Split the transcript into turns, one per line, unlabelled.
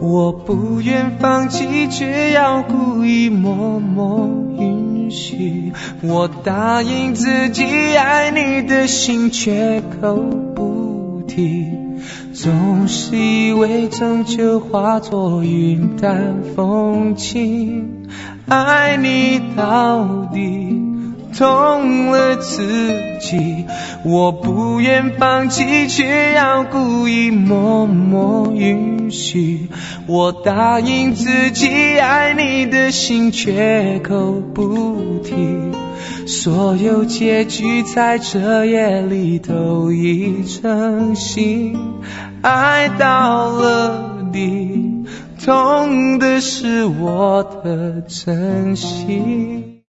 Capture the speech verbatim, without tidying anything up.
我不愿放弃，却要故意默默允许。我答应自己爱你的心，绝口不提。总是以为终究化作云淡风轻，爱你到底痛了自己。我不愿放弃，却要故意默默允许。我答应自己爱你的心，绝口不提。所有结局在这夜里都已成型，爱到了底，痛的是我的真心。